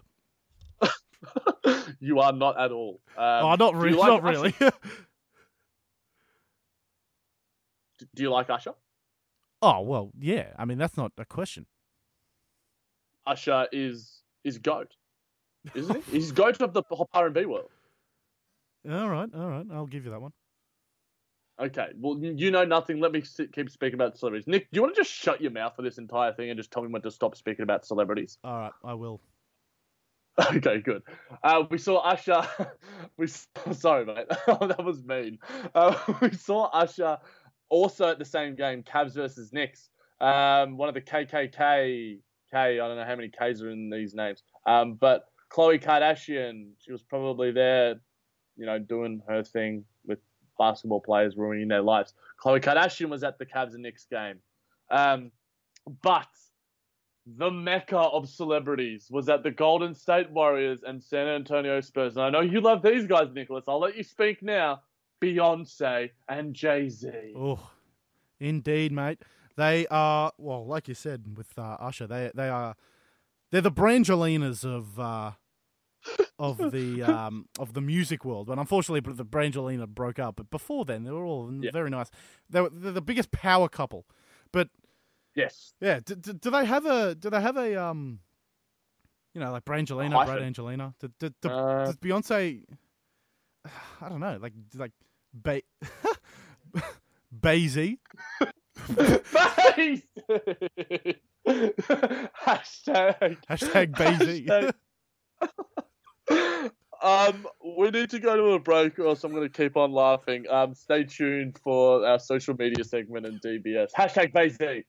You are not at all. Um, oh, not do you really. like Not Usher? really. Do you like Usher? Oh, well, yeah. I mean, that's not a question. Usher is is GOAT, isn't he? He's GOAT of the pop R and B world. All right, all right. I'll give you that one. Okay, well, you know nothing. Let me sit, keep speaking about celebrities. Nick, do you want to just shut your mouth for this entire thing and just tell me when to stop speaking about celebrities? All right, I will. Okay, good. Uh, we saw Usher. We saw, sorry, mate. That was mean. Uh, we saw Usher also at the same game, Cavs versus Knicks. Um, one of the K K K, K, I don't know how many Ks are in these names. Um, but Khloe Kardashian, she was probably there, you know, doing her thing with basketball players ruining their lives. Khloe Kardashian was at the Cavs and Knicks game. Um, but the mecca of celebrities was at the Golden State Warriors and San Antonio Spurs. And I know you love these guys, Nicholas. I'll let you speak now. Beyonce and Jay-Z. Oh, indeed, mate. They are, well, like you said with uh, Usher, they they are, they're the Brangelinas of uh, of the um, of the music world. But unfortunately, the Brangelina broke up. But before then, they were all Yeah. very nice. They were they're the biggest power couple. But Yes. yeah, do, do, do they have a do they have a um, you know, like Brangelina, A Brad hyphen. Angelina? Do, do, do, Uh, does Beyonce? I don't know, like like ba- Bazy. Face! Hashtag. Hashtag Bazy. Hashtag- um, we need to go to a break, or else I'm going to keep on laughing. Um, stay tuned for our social media segment and D B S. Hashtag Bazy.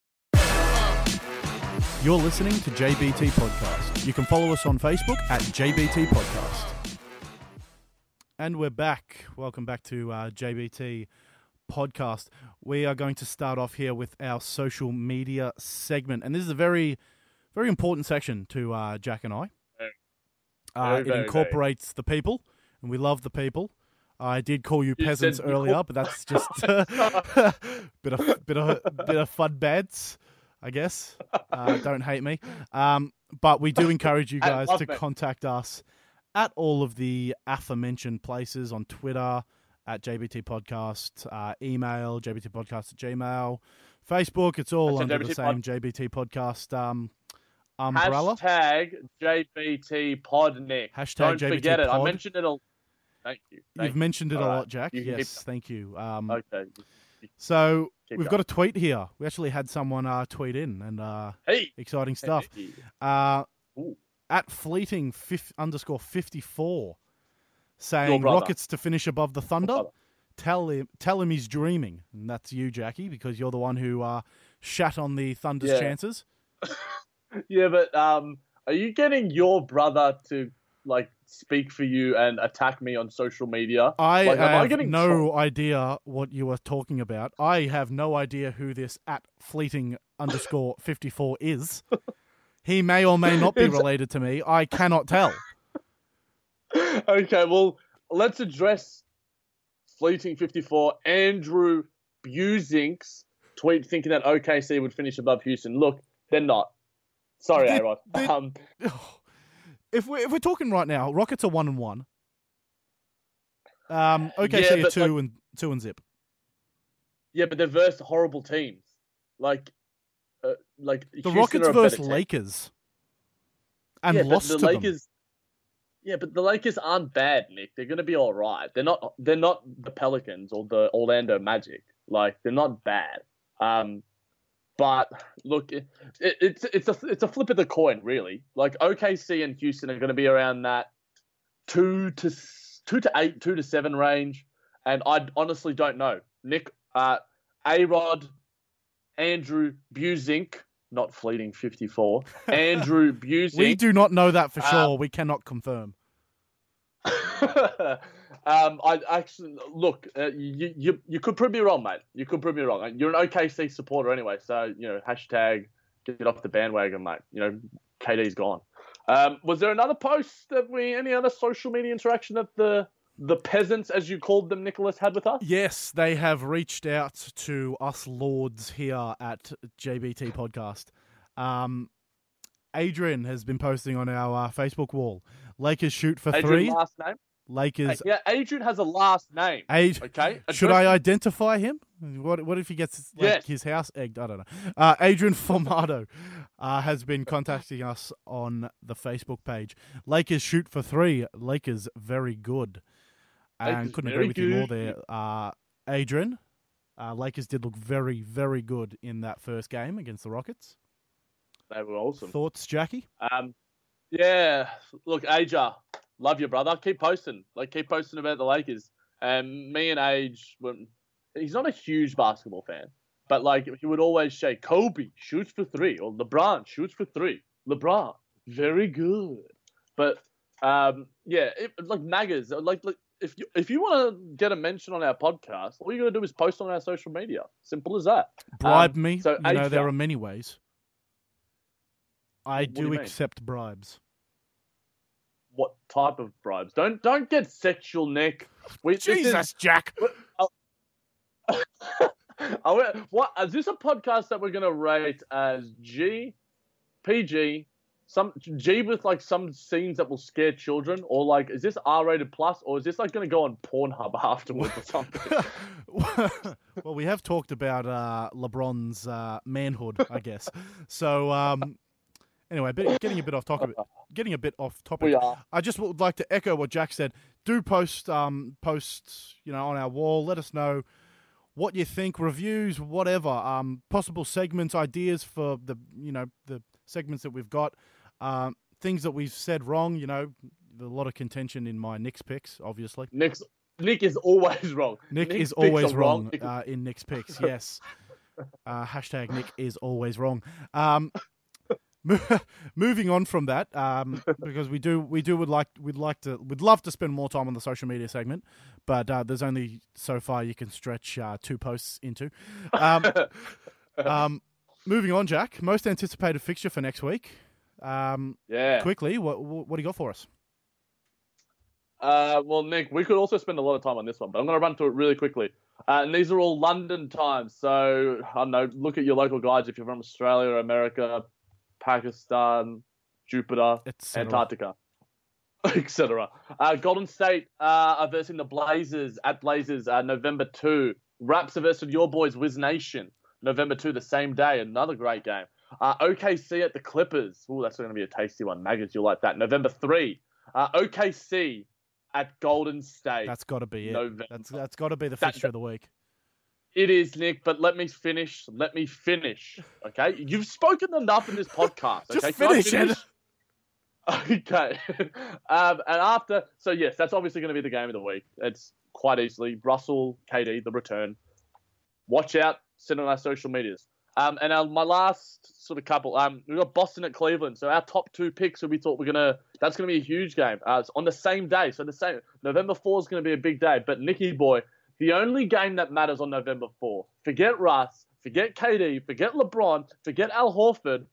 You're listening to J B T Podcast. You can follow us on Facebook at J B T Podcast. And we're back. Welcome back to uh, J B T Podcast. We are going to start off here with our social media segment. And this is a very, very important section to uh, Jack and I. Uh, Very, it very, incorporates the people, and we love the people. I did call you You peasants said earlier, incor- but that's just a bit of bit of bit of fun beds. I guess. Uh, don't hate me. Um, but we do encourage you Hey, guys love to me. contact us at all of the aforementioned places on Twitter, at J B T Podcast, uh, email, J B T Podcast at Gmail, Facebook, it's all That's a under the J B T same pod- J B T Podcast um, umbrella. Hashtag J B T Pod Nick. Hashtag Don't J B T forget it. I pod. mentioned it. A... Thank you. Thank You've you. mentioned it a All lot, right. Jack. You can Yes, keep- thank you. Um, Okay. So Keep we've going. got a tweet here. We actually had someone uh, tweet in, and uh, Hey. exciting stuff. Hey. Uh, Ooh. at Fleeting fif- underscore fifty-four, Your saying brother. Rockets to finish above the Thunder. brother. Tell him, tell him he's dreaming, and that's you, Jackie, because you're the one who uh, shat on the Thunder's Yeah. chances. Yeah, but um, are you getting your brother to like speak for you and attack me on social media? I like, am I have getting no trolled? idea what you are talking about. I have no idea who this at Fleeting underscore fifty-four is. He may or may not be It's- related to me. I cannot tell. Okay, well, let's address Fleeting fifty-four, Andrew Buzink's tweet thinking that O K C would finish above Houston. Look, they're not. Sorry, Did- A-Rod. did- Um, If we're, if we're talking right now, Rockets are one and one. Um, O K C Yeah, are but, two and two and zip. yeah, but they're versus horrible teams. Like, uh, like The Houston Rockets are a better versus team. Lakers, and yeah, but lost the to Lakers. them. Yeah, but the Lakers aren't bad, Nick. They're going to be all right. They're not. They're not the Pelicans or the Orlando Magic. Like, they're not bad. Um, but look, it, it, it's it's a it's a flip of the coin, really. Like O K C and Houston are going to be around that two to s- two to eight, two to seven range, and I honestly don't know. Nick, uh, A Rod, Andrew Buzink, not Fleeting fifty-four, Andrew Buzink. We do not know that for Uh, sure. We cannot confirm. um, I actually look. Uh, you, you you could prove me wrong, mate. You could prove me wrong. You're an O K C supporter anyway, so you know hashtag get off the bandwagon, mate. You know K D's gone. Um, was there another post that we any other social media interaction that the the peasants, as you called them, Nicholas, had with us? Yes, they have reached out to us lords here at J B T Podcast. Um, Adrian has been posting on our uh, Facebook wall. Lakers shoot for Adrian three. last name. Lakers. Yeah, Adrian has a last name. Ad- Okay. Should Address- I identify him? What What if he gets like, Yes. his house egged? I don't know. Uh, Adrian Formato uh, has been contacting us on the Facebook page. Lakers shoot for three. Lakers very good. And Lakers couldn't very agree with you more good. there, uh, Adrian. Uh, Lakers did look very, very good in that first game against the Rockets. They were awesome. Thoughts, Jackie? Um, yeah. Look, Aja, love you, brother. Keep posting. Like, keep posting about the Lakers. And me and Age, when he's not a huge basketball fan, but like he would always say, Kobe shoots for three, or LeBron shoots for three. LeBron, very good. But um, yeah, it, like Maggers, like, like if you if you want to get a mention on our podcast, all you got to do is post on our social media. Simple as that. Bribe Um, me. So you know, Aja, there are many ways. I What do do you mean? accept bribes. what type of bribes? Don't don't get sexual, Nick. We, this is- Jesus, Jack. Are we- what is this a podcast that we're gonna rate as G, P G, some G with like some scenes that will scare children, or like is this R rated plus, or is this like gonna go on Pornhub afterwards or something? Well, we have talked about uh, LeBron's uh, manhood, I guess. So, um, anyway, bit, getting a bit off topic. Getting a bit off topic. We are. I just would like to echo what Jack said. Do post, um, posts, you know, on our wall. Let us know what you think, reviews, whatever, um, possible segments, ideas for the, you know, the segments that we've got, um, things that we've said wrong. You know, a lot of contention in my Knicks picks, obviously. Nick's Nick is always wrong. Nick Nick's is picks always are wrong Nick- uh, in Nick's picks. Yes. Uh, hashtag Nick is always wrong. Um, mo- moving on from that, um, because we do we do would like we'd like to we'd love to spend more time on the social media segment, but uh, there's only so far you can stretch uh, two posts into. Um, um, moving on, Jack. Most anticipated fixture for next week. Um, Yeah. quickly, what what do you got for us? Uh, well, Nick, we could also spend a lot of time on this one, but I'm going to run through it really quickly. Uh, and these are all London times. So, I don't know, look at your local guides if you're from Australia, America, Pakistan, Jupiter, Et cetera. Antarctica, et cetera. Uh, Golden State uh, are versing the Blazers at Blazers uh, November second. Raps are versing your boys, Wiz Nation, November second, the same day. Another great game. Uh, O K C at the Clippers. Ooh, that's going to be a tasty one. Maggots, you'll like that. November third. Uh, O K C at Golden State. That's got to be it. November. That's that's got to be the That- fixture of the week. It is, Nick, but let me finish. Let me finish. Okay? You've spoken enough in this podcast. Just Okay? Can I finish it. Okay. um, and after, so yes, that's obviously going to be the game of the week. It's quite easily Russell, K D, the return. Watch out. Send it on our social medias. Um, and our, my last sort of couple, um, we've got Boston at Cleveland. So our top two picks who we thought we're going to, that's going to be a huge game. Uh, it's on the same day. So the same, November fourth is going to be a big day. But Nicky boy, the only game that matters on November fourth, forget Russ, forget K D, forget LeBron, forget Al Horford,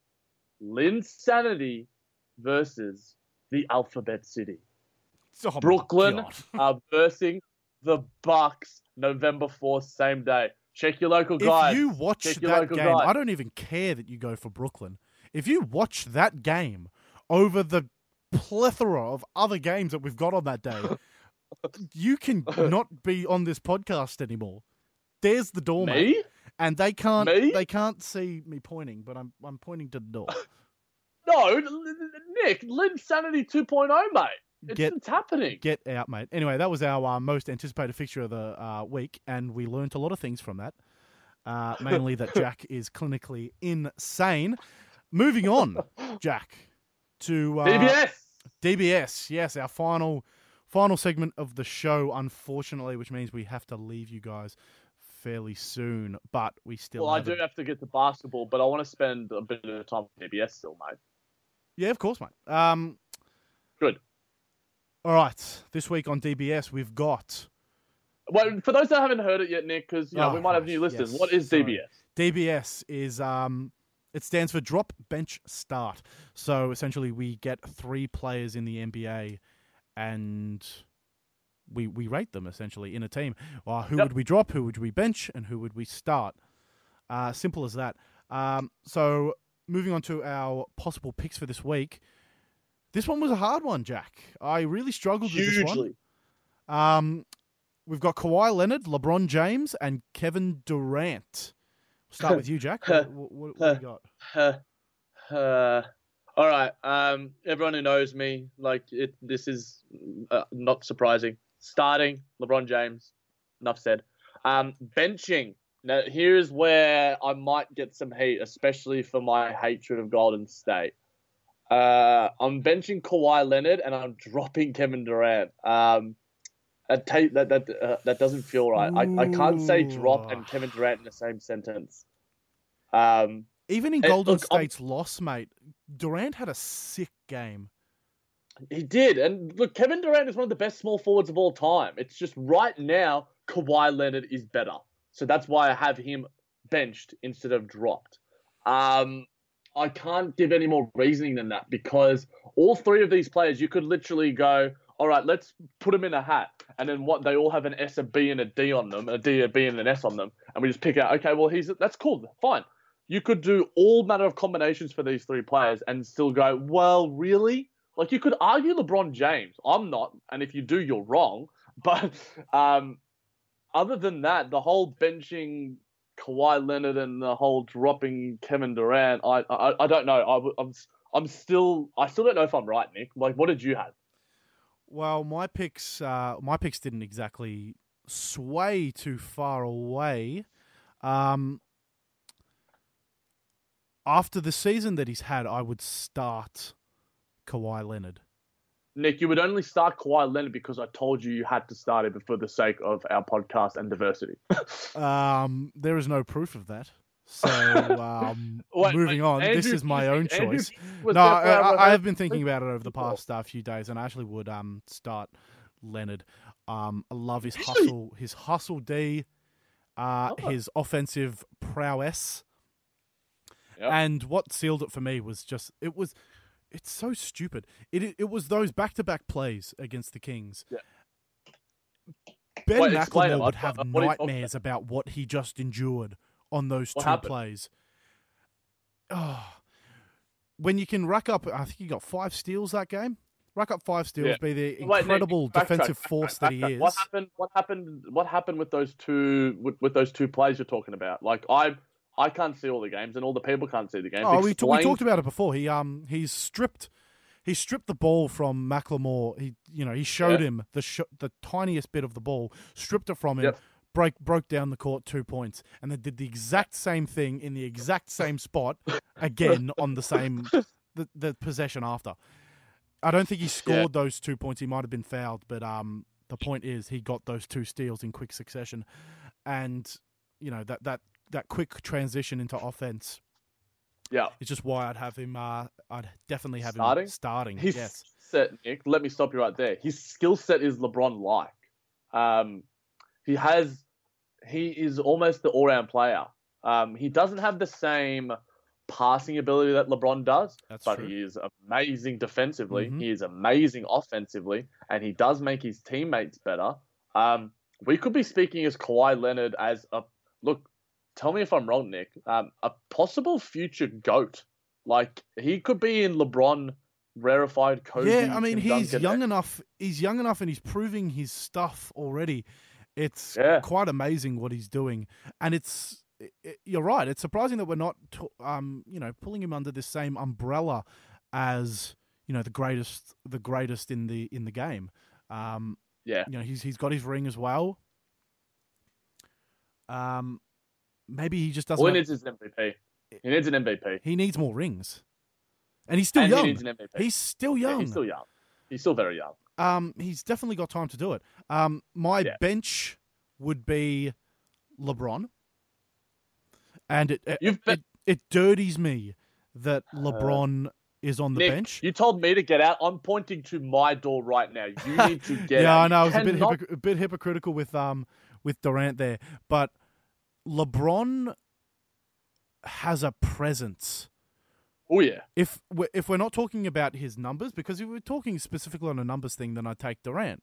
Linsanity versus the Alphabet City. Oh my Brooklyn God. are versing the Bucks November fourth, same day. Check your local guys. If you watch Check your that local game, guide. I don't even care that you go for Brooklyn. If you watch that game over the plethora of other games that we've got on that day, you can not be on this podcast anymore. There's the door, mate. Me? And they can't Me? they can't see me pointing, but I'm I'm pointing to the door. No, Nick, Linsanity two point oh, mate. It's, Get- it's happening. Get out, mate. Anyway, that was our uh, most anticipated fixture of the uh, week, and we learnt a lot of things from that. Uh, mainly that Jack is clinically insane. Moving on, Jack, to uh, D B S. D B S. Yes, our final final segment of the show, unfortunately, which means we have to leave you guys fairly soon, but we still Well, I have do a- have to get to basketball, but I want to spend a bit of time with D B S still, mate. Yeah, of course, mate. Um, Good. All right, this week on D B S, we've got Well, for those that haven't heard it yet, Nick, because you know Oh, we might have gosh, new listeners. yes, What is sorry. D B S? D B S is um, it stands for Drop Bench Start. So essentially, we get three players in the N B A, and we we rate them essentially in a team. Well, who Yep. would we drop? Who would we bench? And who would we start? Uh, simple as that. Um, so moving on to our possible picks for this week. This one was a hard one, Jack. I really struggled with this one. Hugely. Um, we've got Kawhi Leonard, LeBron James, and Kevin Durant. Start with you, Jack. What, what, what, what do you got? Uh, uh, all right. Um, everyone who knows me, like it, this is uh, not surprising. Starting LeBron James. Enough said. Um, benching. Now here's where I might get some heat, especially for my hatred of Golden State. Uh, I'm benching Kawhi Leonard and I'm dropping Kevin Durant. Um, that ta- that that uh, that doesn't feel right. I, I can't say drop and Kevin Durant in the same sentence. Um, Even in Eh, Golden look, I'm- State's loss, mate, Durant had a sick game. he did, and look, Kevin Durant is one of the best small forwards of all time. It's just right now Kawhi Leonard is better, so that's why I have him benched instead of dropped. Um, I can't give any more reasoning than that because all three of these players, you could literally go, all right, let's put them in a hat. And then what? They all have an S, a B, and a D on them, a D, a B, and an S on them. And we just pick out, okay, well, he's that's cool. Fine. You could do all manner of combinations for these three players and still go, well, really? Like, you could argue LeBron James. I'm not. And if you do, you're wrong. But um, other than that, the whole benching Kawhi Leonard and the whole dropping Kevin Durant, I I, I don't know. I, I'm I'm still I still don't know if I'm right, Nick. Like, what did you have? Well, my picks, uh, my picks didn't exactly sway too far away. Um, after the season that he's had, I would start Kawhi Leonard. Nick, you would only start Kawhi Leonard because I told you you had to start him for the sake of our podcast and diversity. Um, there is no proof of that. So, um, Wait, moving wait, on, this Andrew is my own Keefe- Andrew choice. Keefe was No, there I, for our- I, I have been thinking about it over the past uh, few days, and I actually would um start Leonard. Um, I love his Really? hustle, his hustle D, uh, Oh. his offensive prowess, Yep. and what sealed it for me was just it was it's so stupid. It it, it was those back to back plays against the Kings. Yeah. Ben Wait, explain McLemore it. would I- have I- what are you talking nightmares about what he just endured on those What two happened? plays. Oh, when you can rack up, I think he got five steals that game. Rack up five steals, Yeah. be the Wait, Nick, incredible backtrack, defensive backtrack, force that he backtrack. is. What happened? What happened? What happened with those two with, with those two plays you're talking about? Like I, I can't see all the games, and all the people can't see the games. Oh, we, t- we Explain- talked about it before. He um he's stripped, he stripped the ball from Macklemore. He you know he showed Yeah. him the sh- the tiniest bit of the ball, stripped it from him, Yep. break broke down the court two points, and then did the exact same thing in the exact same spot again on the same the, the possession after. I don't think he scored Yeah. those two points. He might have been fouled, but um the point is he got those two steals in quick succession, and you know that that that quick transition into offense. Yeah. It's just why I'd have him. Uh, I'd definitely have Starting? him starting. His yes. set, Nick. Let me stop you right there. His skill set is LeBron-like. Um, he has, he is almost the all-round player. Um, he doesn't have the same passing ability that LeBron does, That's but true. he is amazing defensively. Mhm. He is amazing offensively, and he does make his teammates better. Um, we could be speaking as Kawhi Leonard as a look. Tell me if I'm wrong, Nick. Um, a possible future GOAT. Like he could be in LeBron rarefied Kobe. Yeah, I mean Tim he's Duncan. young enough. He's young enough, and he's proving his stuff already. It's Yeah. quite amazing what he's doing, and it's. It, you're right. It's surprising that we're not, t- um, you know, pulling him under the same umbrella as you know the greatest, the greatest in the in the game. Um, Yeah, you know, he's he's got his ring as well. Um, maybe he just doesn't. all he have- needs is an M V P. He needs an M V P. He needs more rings, and he's still and young. he needs an M V P. He's still Yeah, young. he's still young. He's still very young. Um, he's definitely got time to do it. Um, my Yeah. bench would be LeBron, and it it, You've it, it dirties me that LeBron is on the Nick, bench. you told me to get out. I'm pointing to my door right now. You need to get yeah, out. I know. I was You a bit cannot- hypocr- a bit hypocritical with um with Durant there, but LeBron has a presence. Oh yeah. If we're, if we're not talking about his numbers, because if we're talking specifically on a numbers thing, then I take Durant.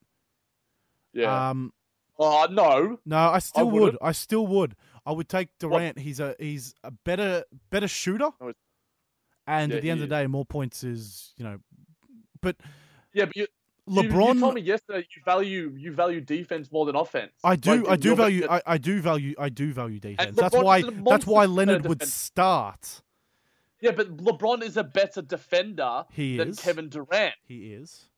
Yeah. Um, oh no. no, I still would. wouldn't. I still would. I would take Durant. He's a he's a better better shooter, No, it's- and Yeah, at the end he of the day, more points is you know. But Yeah, but you, you- LeBron, You, told me yesterday you value you value defense more than offense. I do, Like, I do you're- value, I, I do value, I do value defense. That's LeBron why, is a that's why monster Leonard would defense. start. Yeah, but LeBron is a better defender He than is. Kevin Durant. He is,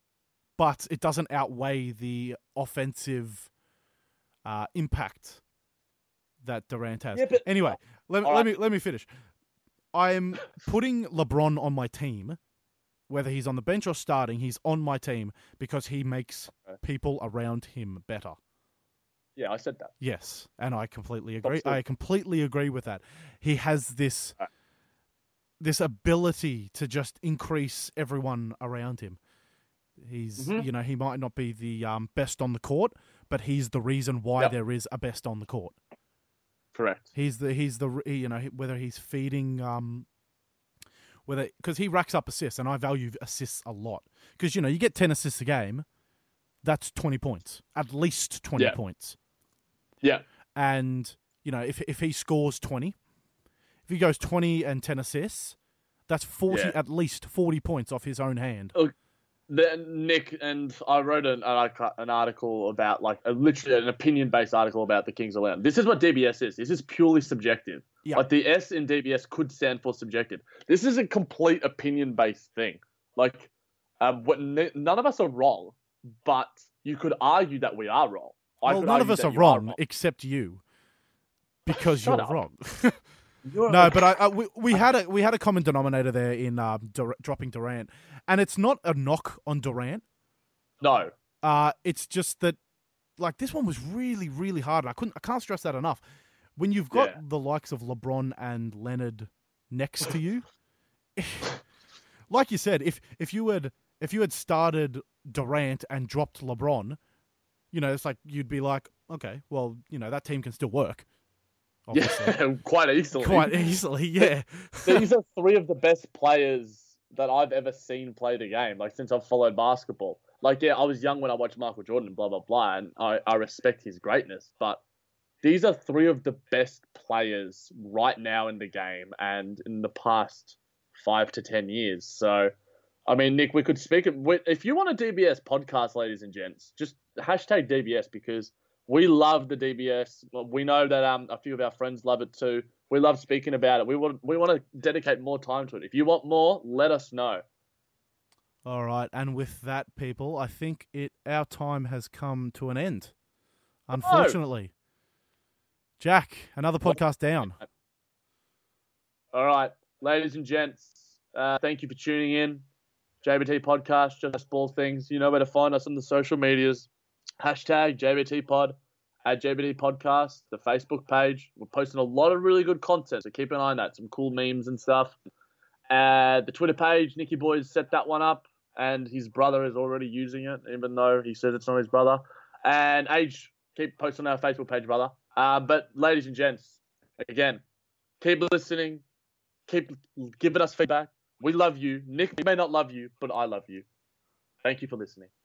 but it doesn't outweigh the offensive uh, impact that Durant has. Yeah, but- anyway, let, All let right. me let me finish. I'm putting LeBron on my team, whether he's on the bench or starting. He's on my team because he makes Okay. people around him better. Yeah, I said that. Yes, and I completely agree. Absolutely. I completely agree with that. He has this Right. this ability to just increase everyone around him. He's, Mhm. you know, he might not be the um, best on the court, but he's the reason why Yep. there is a best on the court. Correct. He's the he's the you know whether he's feeding um whether because he racks up assists, and I value assists a lot because you know you get ten assists a game, that's twenty points, at least twenty Yeah. points. Yeah. And, you know, if if he scores twenty, if he goes twenty and ten assists, that's forty, Yeah. at least forty points off his own hand. Then Nick and I wrote an an article about like a, literally an opinion based article about the Kings of Leon. This is what D B S is. This is purely subjective. Yeah. Like the S in D B S could stand for subjective. This is a complete opinion based thing. Like, um, what, n- none of us are wrong, but you could argue that we are wrong. I Well, could none of argue us that are you wrong, except you, because Shut you're up. wrong. You're- No, but I, I we, we had a we had a common denominator there in um, Dur- dropping Durant, and it's not a knock on Durant. no. Uh, it's just that, like, this one was really, really hard. And I couldn't, I can't stress that enough. When you've got Yeah. the likes of LeBron and Leonard next to you, like you said, if if you had if you had started Durant and dropped LeBron, you know, it's like you'd be like, okay, well, you know, that team can still work. Obviously. Yeah, quite easily. Quite easily, yeah. These are three of the best players that I've ever seen play the game, like since I've followed basketball. Like, yeah, I was young when I watched Michael Jordan and blah, blah, blah, and I, I respect his greatness. But these are three of the best players right now in the game and in the past five to ten years. So, I mean, Nick, we could speak. If you want a D B S podcast, ladies and gents, just hashtag D B S because we love the D B S. We know that um, a few of our friends love it too. We love speaking about it. We want we want to dedicate more time to it. If you want more, let us know. All right, and with that, people, I think it our time has come to an end. Unfortunately, oh. Jack, another podcast down. All right, ladies and gents, uh, thank you for tuning in. J B T Podcast, Just Ball Things. You know where to find us on the social medias. Hashtag J B T Pod, at J B T Podcast, the Facebook page. We're posting a lot of really good content, so keep an eye on that. Some cool memes and stuff. Uh, the Twitter page, Nicky Boy's set that one up, and his brother is already using it, even though he says it's not his brother. And Age, keep posting on our Facebook page, brother. Uh, but ladies and gents, again, keep listening, keep giving us feedback. We love you. Nick may not love you, but I love you. Thank you for listening.